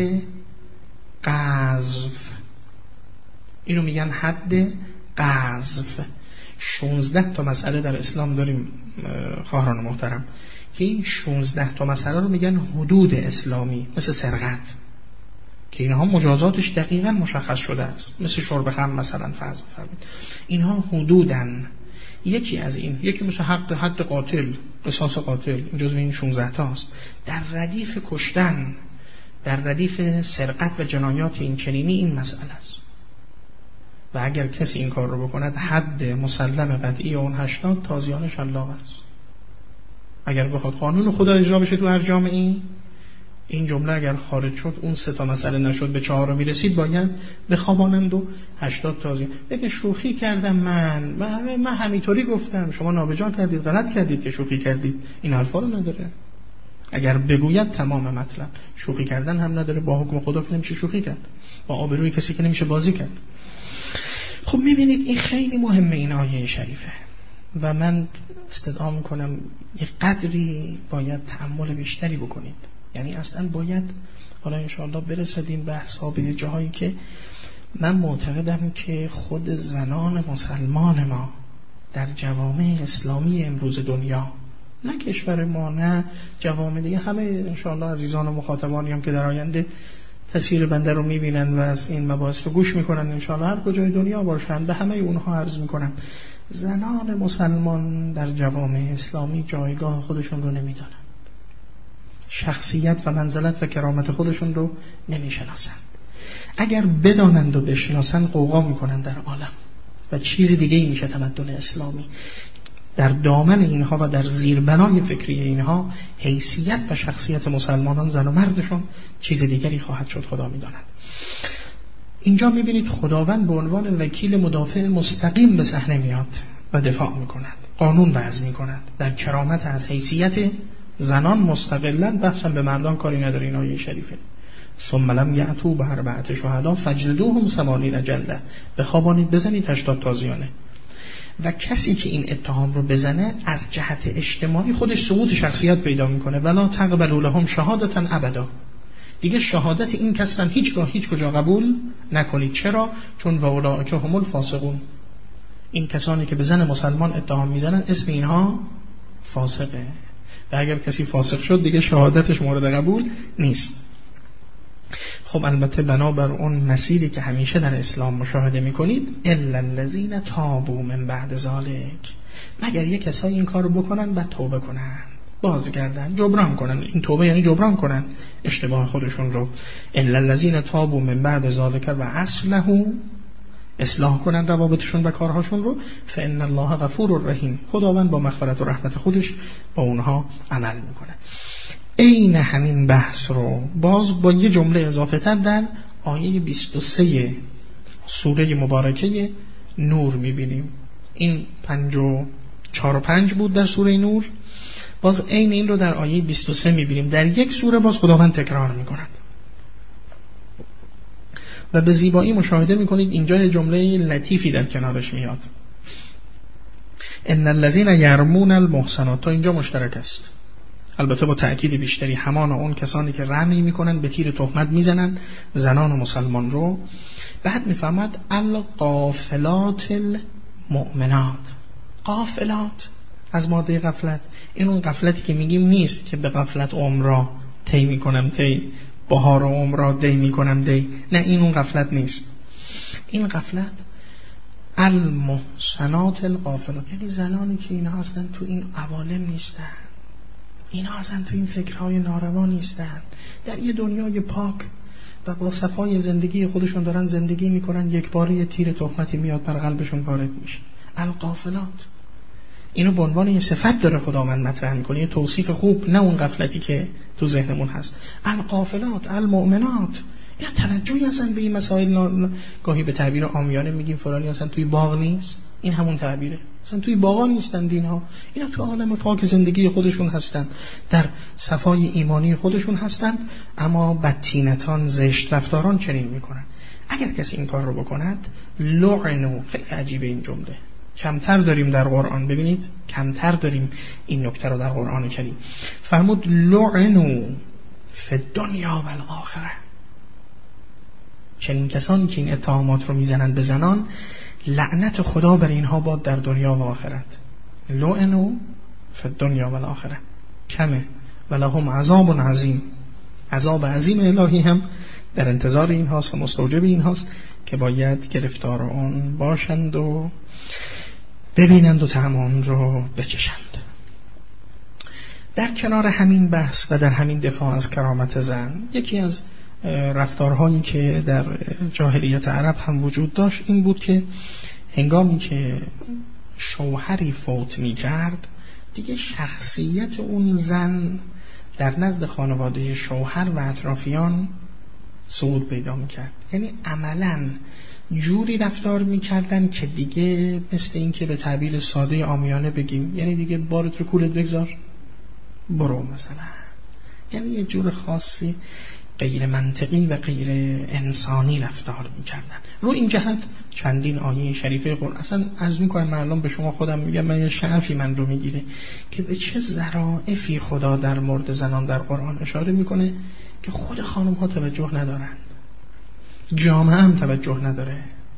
قذف، اینو میگن حد قذف. 16 تا مسئله در اسلام داریم خواهران محترم که این 16 تا مسئله رو میگن حدود اسلامی، مثل سرقت که اینها مجازاتش دقیقاً مشخص شده است، مثل شرب خمر مثلا فرض بفرمایید، اینها حدودن. یکی از این، یکی مثل حد قاتل، قصاص قاتل، این جزو این 16 تاست. در ردیف کشتن، در ردیف سرقت و جنایات این چنینی این مسئله است. و اگر کسی این کار رو بکند حد مسلم قطعی اون 80 تازیان شلاق است. اگر بخواد قانون خدا اجرا بشه تو هر جامعه، این جمله اگر خارج شد، اون 3 تا مسئله نشد، به 4 رو میرسید، باید بخوابانند و 80 تازیان. بگه شوخی کردم من همینطوری گفتم، شما نابجا کردید، غلط کردید که شوخی کردید، این حرفا رو نداره. اگر بگوید تمام مطلب. شوخی کردن هم نداره، با حکم خدا که نمیشه شوخی کرد، با آبروی کسی که نمیشه بازی کرد. خب میبینید این خیلی مهمه این آیه شریفه و من استدعا میکنم یک قدری باید تأمل بیشتری بکنید. یعنی اصلا باید حالا انشاءالله برسد این بحث ها به جاهایی که من معتقدم که خود زنان مسلمان ما در جوامع اسلامی امروز دنیا، نه کشور ما نه جوامع دیگه، همه انشاءالله عزیزان و مخاطبانی هم که در آینده تصویر بنده رو میبینن و از این مباحث رو گوش میکنن انشاءالله هر کجای دنیا باشن، به همه اونها عرض میکنم زنان مسلمان در جوامع اسلامی جایگاه خودشون رو نمیدانن، شخصیت و منزلت و کرامت خودشون رو نمیشناسند. اگر بدانند و بشناسند قوقا میکنن در عالم و چیز دیگه ای میشه تمدن اسلامی. در دامن اینها و در زیربنای فکری اینها حیثیت و شخصیت مسلمانان زن و مردشون چیز دیگری خواهد شد خدا می‌داند. اینجا می‌بینید خداوند به عنوان وکیل مدافع مستقیم به صحنه میاد و دفاع می‌کند، قانون وضع می‌کند در کرامت از حیثیت زنان مستقلاً، بحثاً به مردان کاری نداره. این آیه شریفه ثم لم یأتوا بأربعة شهداء فاجلدوهم 80 جلده، بخوابانید بزنید 80 تازیانه. و کسی که این اتهام رو بزنه از جهت اجتماعی خودش سقوط شخصیت پیدا میکنه. ولا تقبلوا لهم شهادة ابدا، دیگه شهادت این کسان هیچگاه هیچ کجا قبول نکنید. چرا؟ چون واولئک هم الفاسقون، این کسانی که به زن مسلمان اتهام میزنن اسم اینها فاسقه و اگر کسی فاسق شد دیگه شهادتش مورد قبول نیست. خب البته بنابر اون مسیری که همیشه در اسلام مشاهده میکنید، الا الذین تابوا من بعد ذلک، مگر یک کسایی این کارو بکنن بعد توبه کنن، بازگردن، جبران کنن. این توبه یعنی جبران کنن اشتباه خودشون رو. الا الذین تابوا من بعد ذلک و اصلحوا، اصلاح کنن روابطشون و کارهاشون رو، فان الله غفور رحیم، خداوند با مغفرت و رحمت خودش با اونها عمل میکنه. این همین بحث رو باز با یه جمله اضافه تر در آیه 23 سوره مبارکه نور میبینیم. این 54 و 5 بود در سوره نور، باز عین این رو در آیه 23 میبینیم. در یک سوره باز خداوند تکرار میکنند و به زیبایی مشاهده میکنید اینجا یه جمله لطیفی در کنارش میاد. ان الذين يرمون المحصنات، تا اینجا مشترک است، البته با تأکید بیشتری، همان اون کسانی که رمی میکنن، به تیر تهمت میزنن زنان و مسلمان رو. بعد میفهمد الغافلات المؤمنات، غافلات از ماده غفلت. این اون غفلتی که میگیم نیست که به غفلت عمره طی میکنم طی، بهار و عمره دی میکنم دی، نه این اون غفلت نیست. این غفلت المحسنات الغافلات، یعنی زنانی که اینا اصلا تو این عوالم نیستن، اینا اصلا تو این فکرهای ناروا نیستن، در یه دنیای پاک و با صفای زندگی خودشون دارن زندگی میکنن، یک باره یه تیر تهمتی میاد بر قلبشون وارد میشه. الغافلات، اینو به عنوان یه صفت داره خداوند مطرح میکنه، یه توصیف خوب، نه اون غفلتی که تو ذهنمون هست. الغافلات المؤمنات، اینا توجهی اصلا به این مسائل گاهی به تعبیر عامیانه میگیم فلانی اصلا توی باغ نیست، این همون تعبیره، اصلا توی باغا نیستن دینها، اینا تو عالم پاک زندگی خودشون هستن، در صفای ایمانی خودشون هستن، اما بدتینتان زشت رفتاران چنین میکنن. اگر کسی این کار رو بکند لعنو، خیلی عجیبه این جمله، کمتر داریم در قرآن، ببینید کمتر داریم این نکته رو در قرآن کریم. فرمود لعنو فی الدنیا و الاخره، چنین کسانی که این اتهامات رو میزنند به زنان، لعنت خدا بر اینها باد در دنیا و آخرت. لعنوا فی الدنیا و الاخره کمه ولهم عذاب عظیم، عذاب عظیم الهی هم در انتظار این هاست و مستوجب این هاست که باید گرفتار اون باشند و ببینند و طعم اون رو بچشند. در کنار همین بحث و در همین دفاع از کرامت زن، یکی از رفتارهایی که در جاهلیت عرب هم وجود داشت این بود که هنگامی که شوهری فوت می کرد، دیگه شخصیت اون زن در نزد خانواده شوهر و اطرافیان صعود پیدا می کرد. یعنی عملاً جوری رفتار می کردن که دیگه مثل این که به تعبیر ساده عامیانه بگیم، یعنی دیگه بارت رو کولت بگذار برو مثلا، یعنی یه جور خاصی غیر منطقی و غیر انسانی رفتار میکردن. رو این جهت چندین آیه شریفه قرآن، اصلا عرض میکنم من الان به شما خودم میگم، من یه شعفی من رو میگیره که به چه ظرافی خدا در مورد زنان در قرآن اشاره میکنه که خود خانم ها توجه ندارند، جامعه هم توجه نداره.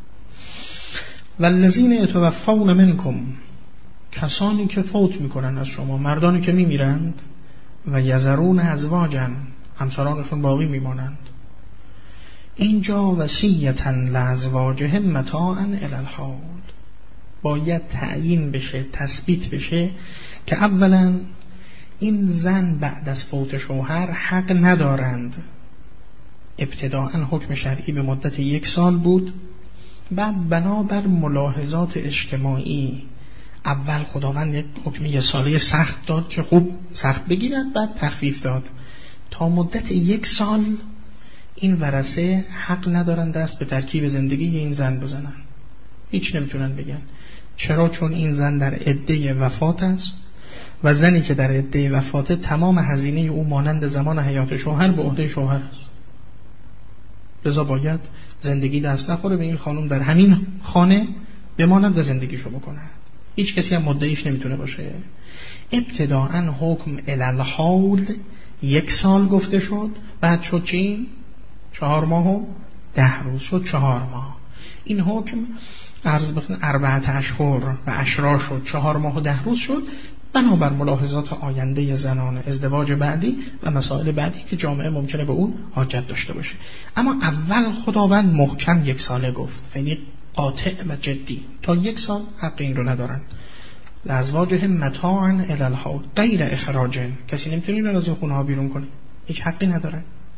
والذین یتوفون منکم، کسانی که فوت میکنن از شما، مردانی که میمیرند، و یذرون ازواجا، همسرانشون باقی میمانند. اینجا وصیتا لازواجهم متاعا الی الحول، باید تعیین بشه، تثبیت بشه که اولا این زن بعد از فوت شوهر حق ندارند. ابتداء حکم شرعی به مدت 1 سال بود، بعد بنابر ملاحظات اجتماعی اول خداوند یک حکم 1 ساله سخت داد که خوب سخت بگیرد، بعد تخفیف داد. تا مدت 1 سال این ورثه حق ندارن دست به ترکیب زندگی این زن بزنن، هیچ نمیتونن بگن. چرا؟ چون این زن در عده وفات است و زنی که در عده وفات تمام هزینه او مانند زمان حیات شوهر به عهده شوهر است، لذا باید زندگی دست نخوره به این خانم، در همین خانه بماند و زندگیشو بکنه. هیچ کسی هم مدعیش نمیتونه باشه. ابتداءً حکم الالحول 1 سال گفته شد، بعد شد چی؟ 4 ماه و 10 روز شد 4 ماه. این حکم عرض بخن 4 اشهر و اشرا شد، 4 ماه و 10 روز شد، بنابر ملاحظات آینده زنان ازدواج بعدی و مسائل بعدی که جامعه ممکنه به اون حاجت داشته باشه. اما اول خداوند محکم 1 ساله گفت، یعنی قاطع و جدی، تا 1 سال حق این رو ندارن. لازواجهم متاعا الی الحول غیر اخراج، کسی نمیتونه این رو از این خونه ها بیرون کنه، هیچ حقی نداره.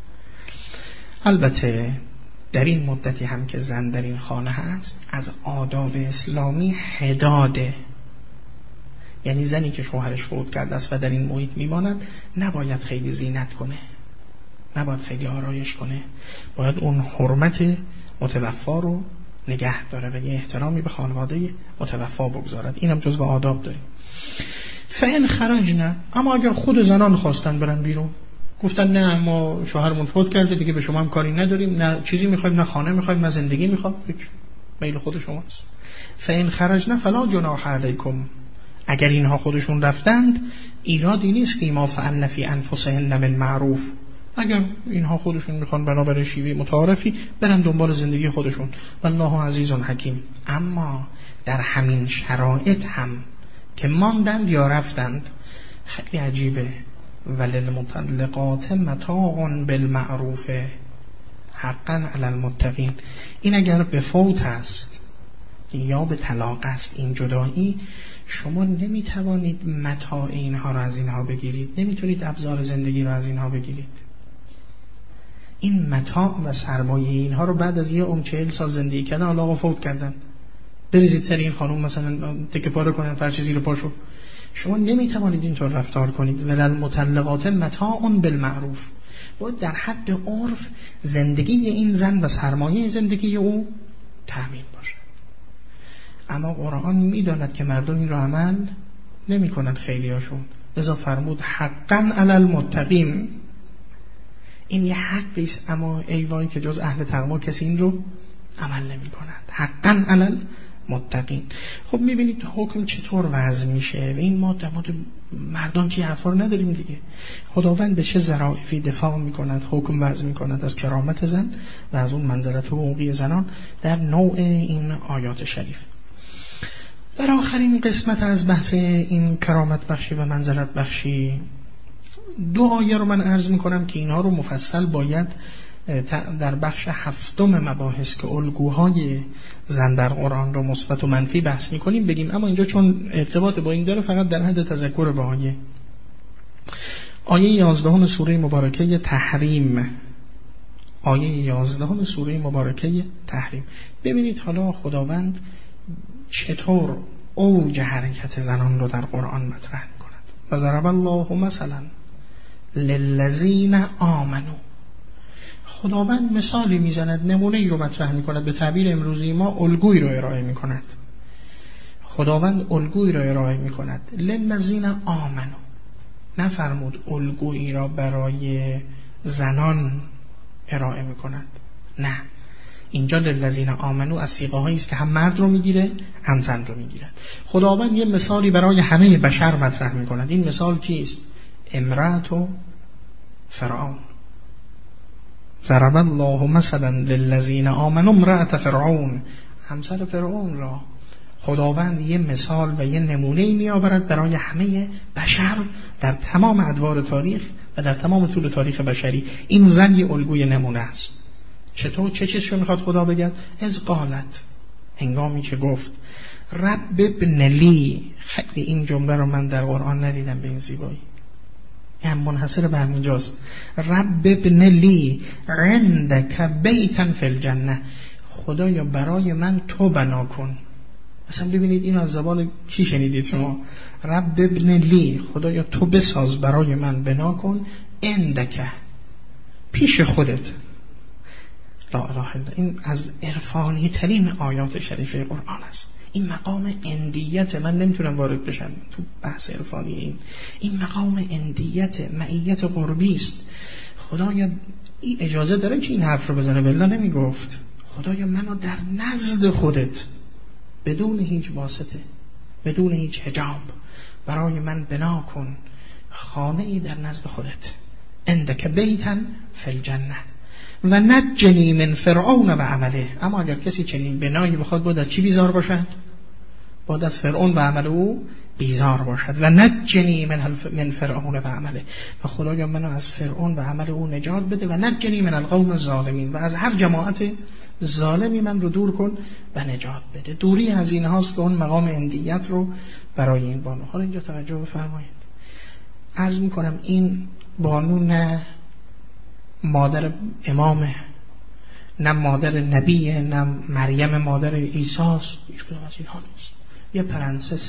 البته در این مدتی هم که زن در این خانه هست از آداب اسلامی حداده، یعنی زنی که شوهرش فوت کرده است و در این محیط میماند نباید خیلی زینت کنه، نباید خیلی آرایش کنه، باید اون حرمت متوفا رو نگه داره و یه احترامی به خانواده متوفا بگذارد. اینم جزو آداب داریم. فإن خرجنا، اما اگر خود زنان خواستن برن بیرون، گفتن نه ما شوهرمون فوت کرده دیگه به شما هم کاری نداریم، نه چیزی میخوایم، نه خانه میخوایم، نه زندگی میخوایم، میل خود شماست. فإن خرجنا فلا جناح علیکم، اگر اینها خودشون رفتند ایرادی نیست که ما فعلن فی انفسهن من معروف، اگر اینها خودشون میخوان بنابر شیوه متعارفی برن دنبال زندگی خودشون، والله عزیز حکیم. اما در همین شرایط هم که ماندند یا رفتند خیلی عجیبه، وللمطلقات متاع بالمعروف حقا علی المتقین. این اگر به فوت است یا به طلاق است این جدایی، شما نمیتوانید متاع اینها رو از اینها بگیرید، نمیتونید ابزار زندگی رو از اینها بگیرید. این متاع و سرمایه اینها رو بعد از یه 40 سال زندگی کردن، حالا آقا فوت کردن، بریزید سر این خانم مثلا تکه پاره کنن فرش زیر پاشو، شما نمیتوانید اینطور رفتار کنید. وللمطلقات متاع بالمعروف، باید در حد عرف زندگی این زن و سرمایه زندگی او تامین باشه. اما قرآن میداند که مردم این رو عمل نمی کنند خیلیاشون، لذا فرمود حقا علی المتقین. این یه حقی است، اما ای وای که جز اهل تقوا کسی این رو عمل نمی کند. حقا علی المتقین. خب میبینید حکم چطور وضع میشه و این ما در مورد مردم که حرفا رو نداریم دیگه. خداوند به چه ظرافی دفاع میکند، حکم وضع میکند از کرامت زن و از اون منزلت حقوقی زنان در نوع این آیات شریف. در آخرین قسمت از بحث این کرامت بخشی و منزلت بخشی 2 آیه رو من عرض میکنم که اینها رو مفصل باید در بخش 7 مباحث که الگوهای زن در قرآن رو مثبت و منفی بحث میکنیم بگیم، اما اینجا چون ارتباط با این داره فقط در حد تذکر به آیه 11 سوره مبارکه تحریم. آیه 11 سوره مبارکه تحریم. ببینید حالا خداوند چطور اوج حرکت زنان رو در قرآن مطرح می‌کند. و ضرب الله مثلا للذین آمنوا. خداوند مثالی میزند، نمونه‌ای رو مطرح می‌کند، به تعبیر امروزی ما الگویی رو ارائه می‌کند. خداوند الگویی رو ارائه می‌کند للذین آمنوا، نفرمود الگویی را برای زنان ارائه می‌کند، نه، اینجا للذین آمنو از صیغه هایی است که هم مرد رو میگیره هم زن رو میگیره. خداوند یه مثالی برای همه بشر مطرح میکند. این مثال کیست؟ امرأت فرعون. ضرب الله مثلا للذین آمنوا امرأت فرعون، همسر فرعون را خداوند یه مثال و یه نمونه‌ای میآورد برای همه بشر در تمام ادوار تاریخ و در تمام طول تاریخ بشری. این زن یه الگوی نمونه است. چطور؟ چه چیزشو میخواد خدا بگه؟ از قالت، هنگامی که گفت رب ابن لی. خیلی این جمله رو من در قرآن ندیدم به این زیبایی، یعنی منحصر به همینجاست. رب ابن لی عندک بیتا فی الجنه، خدایا برای من تو بنا کن مثلا ببینید این از زبان کی شنیدید شما؟ رب ابن لی، خدایا تو بساز برای من، بنا کن، عندک، پیش خودت. لا اله الا. این از عرفانی ترین آیات شریفه قرآن است. این مقام اندیت، من نمیتونم وارد بشم تو بحث عرفانی. این مقام اندیت، معیت قربی است. خدایا این اجازه داره که این حرف رو بزنه، والله نمیگفت. خدایا منو در نزد خودت بدون هیچ واسطه، بدون هیچ حجاب برای من بنا کن خانه ای در نزد خودت، عندک بیتن فی الجنه و نجنی من فرعون و عمله. اما اگر کسی چنین بنایی بخواد بود از چی بیزار باشد؟ بود از فرعون و عمل او بیزار باشد. و نجنی من فرعون و عمله، و خدایا منو از فرعون و عمل او نجات بده. و نجنی من القوم الظالمین، و از هر جماعت ظالمی من رو دور کن و نجات بده. دوری از این هاست که اون مقام اندیت رو برای این بانو. حالا اینجا توجه بفرمایید. عرض میکنم این بانو نه مادر امامه، نه مادر نبیه، نه مریم مادر عیسی است، هیچ کدوم از اینها نیست. یه پرنسس،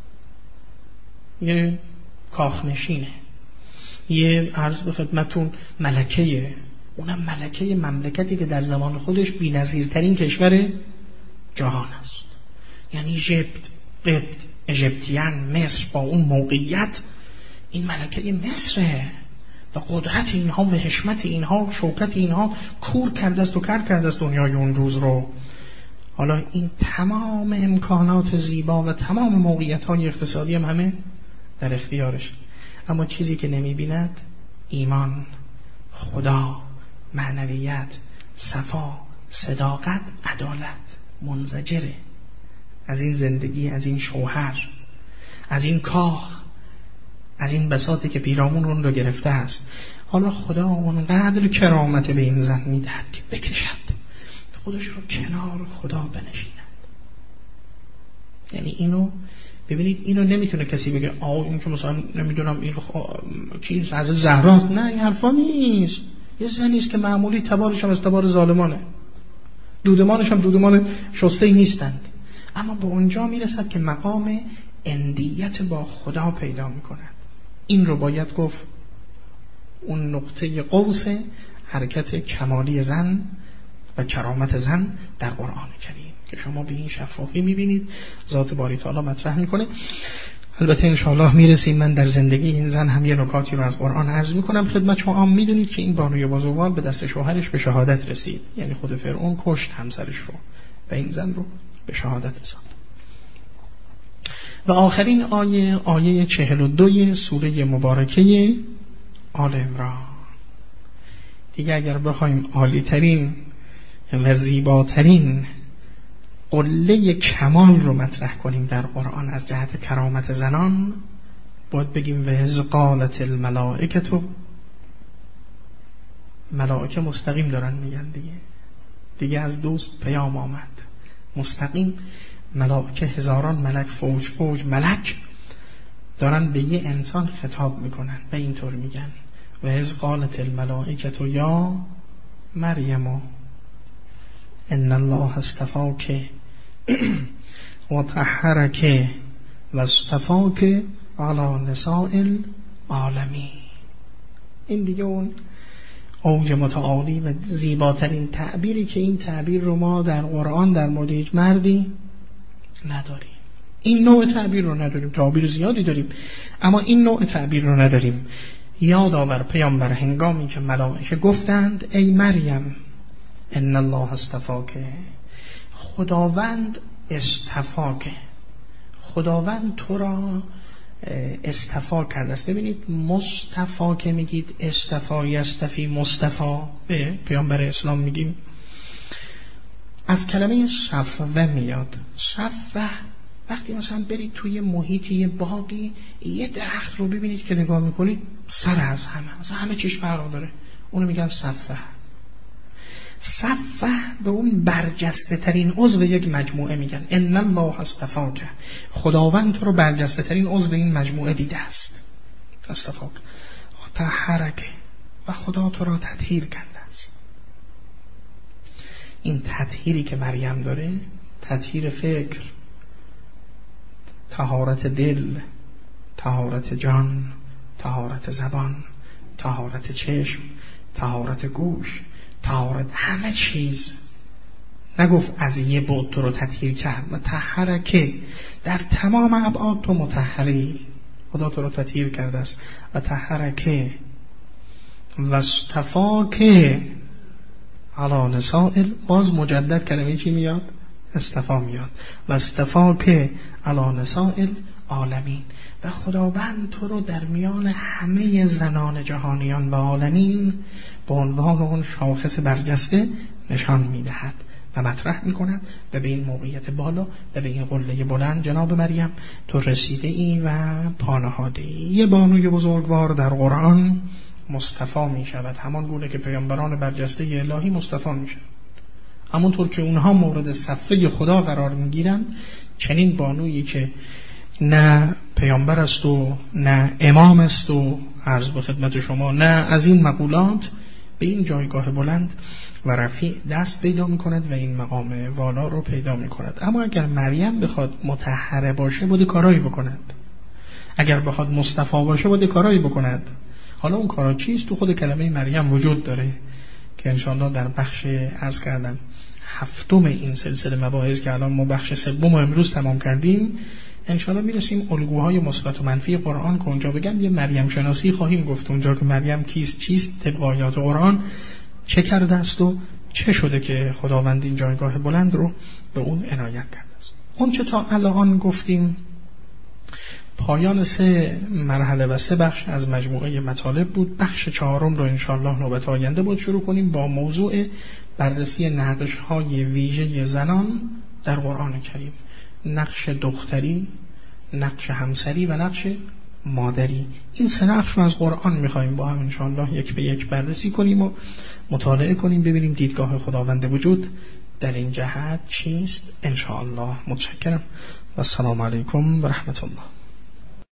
یه کاخنشینه، یه عرض به خدمتون ملکه، اونم ملکه مملکتی که در زمان خودش بی‌نظیرترین کشور جهان است. یعنی قبط، اژیپتیان، مصر با اون موقعیت، این ملکه مصره و قدرت اینها و حشمت اینها، شوکت اینها کور کرده است و کر کرده است دنیای اون روز رو. حالا این تمام امکانات زیبا و تمام موقعیت‌های اقتصادی هم همه در اختیارش، اما چیزی که نمی‌بیند ایمان، خدا، معنویت، صفا، صداقت، عدالت. منزجره از این زندگی، از این شوهر، از این کاخ، از این بساطی که پیرامون اون رو گرفته است. حالا خدا اونقدر کرامت به این زن میدهد که بکشد، خودش رو کنار خدا بنشیند. یعنی اینو ببینید، اینو نمیتونه کسی بگه این که مثلا نمیدونم این چیز از زهراست. نه، این حرفا نیست. یه زنیست که معمولی، تبارش هم از تبار ظالمانه، دودمانش هم دودمان شسته‌ای نیستند، اما به اونجا میرسد که مقام اندیت با خدا پیدا میکند. این رو باید گفت اون نقطه قوس حرکت کمالی زن و کرامت زن در قرآن کریم که شما به این شفافی میبینید ذات باری تعالی مطرح میکنه. البته انشاءالله میرسیم. من در زندگی این زن هم یه نکاتی رو از قرآن عرض میکنم خدمت شما. میدونید که این بانوی بزرگوار به دست شوهرش به شهادت رسید، یعنی خود فرعون کشت همسرش رو و این زن رو به شهادت رساند. و آخرین آیه 42 سوره مبارکه آل عمران. دیگه اگر بخوایم عالی ترین و زیباترین قله کمال رو مطرح کنیم در قرآن از جهت کرامت زنان، باید بگیم و اذ قالت الملائکه، ملائکه مستقیم دارن میگن دیگه از دوست پیام آمد مستقیم. ملائکه هزاران ملک، فوج ملک دارن به یه انسان خطاب میکنن و اینطور میگن و اذ قالت الملائکه یا مریم ان الله اصطفاک و طهرک و اصطفاک علی نساء العالمین. این دیگه اون اوج متعالی و زیباترین تعبیری که این تعبیر رو ما در قرآن در مورد هیچ مردی نداریم. این نوع تعبیر رو نداریم. تعبیر زیادی داریم اما این نوع تعبیر رو نداریم. یادآور پیامبر هنگامی که ملائکه گفتند ای مریم ان الله اصطفاک، خداوند اصطفاک، خداوند تو را اصطفا کرده است. ببینید مصطفا که میگید اصطفا یصطفی، مصطفا به پیامبر اسلام میگیم از کلمه صفوه میاد. صفوه وقتی مثلا برید توی محیطی یه باغی یه درخت رو ببینید که نگاه میکنید سر از همه، مثلا همه چیش فرق داره، اونو میگن صفوه. صفوه به اون برجسته ترین عضو یک مجموعه میگن ان الله اصطفاک، خداوند تو رو برجسته ترین عضو این مجموعه دیده است. اصطفاک طهرک، و خدا تو را تطهیر کرده است. این تطهیری که مریم داره تطهیر فکر، طهارت دل، طهارت جان، طهارت زبان، طهارت چشم، طهارت گوش، طهارت همه چیز. نگفت از یه بعد تو رو تطهیر کرد و طهرک، در تمام ابعاد تو مطهری، خدا تو رو تطهیر کرده است. و طهرک و اصطفاک علی نسائل، باز مجدد کلمه چی میاد؟ اصطفا میاد. و اصطفاک علی نسائل عالمین، و خداوند تو رو در میان همه زنان جهانیان و عالمین به عنوان اون شاخص برجسته نشان میدهد و مطرح میکند و به این موقعیت بالا و به این قله بلند جناب مریم تو رسیده ای و پانهاده ای. یه بانوی بزرگوار در قرآن مصطفی می شود، همان گونه که پیامبران برجسته الهی مصطفی می شود. همونطور که اونها مورد صفه خدا قرار می گیرند، چنین بانویی که نه پیامبر است و نه امام است و عرض به خدمت شما نه از این مقولات، به این جایگاه بلند و رفیع دست پیدا می کند و این مقام والا رو پیدا می کند. اما اگر مریم بخواد مطهره باشه باید کارایی بکند، اگر بخواد مصطفی باشه باید کارایی بکند. حالا اون کارا چیست؟ تو خود کلمه مریم وجود داره که انشاءالله در بخش عرض کردم هفتم این سلسله مباحث که الان ما بخش سوم و امروز تمام کردیم، انشاءالله میرسیم الگوهای مثبت و منفی قرآن که اونجا بگم یه مریم شناسی خواهیم گفت، اونجا که مریم کیست، چیست، طبق آیات قرآن چه کرده است و چه شده که خداوند این جایگاه بلند رو به اون عنایت کرده است. اون چه تا الان گفتیم پایان 3 مرحله و 3 بخش از مجموعه مطالب بود. بخش 4 رو انشاءالله نوبت آینده بود شروع کنیم با موضوع بررسی نقش‌های ویژه زنان در قرآن کریم، نقش دختری، نقش همسری و نقش مادری. این 3 نقش رو از قرآن می‌خوایم با هم انشاءالله یک به یک بررسی کنیم و مطالعه کنیم، ببینیم دیدگاه خداوند وجود در این جهت چیست انشاءالله. متشکرم و السلام علیکم و رحمت الله.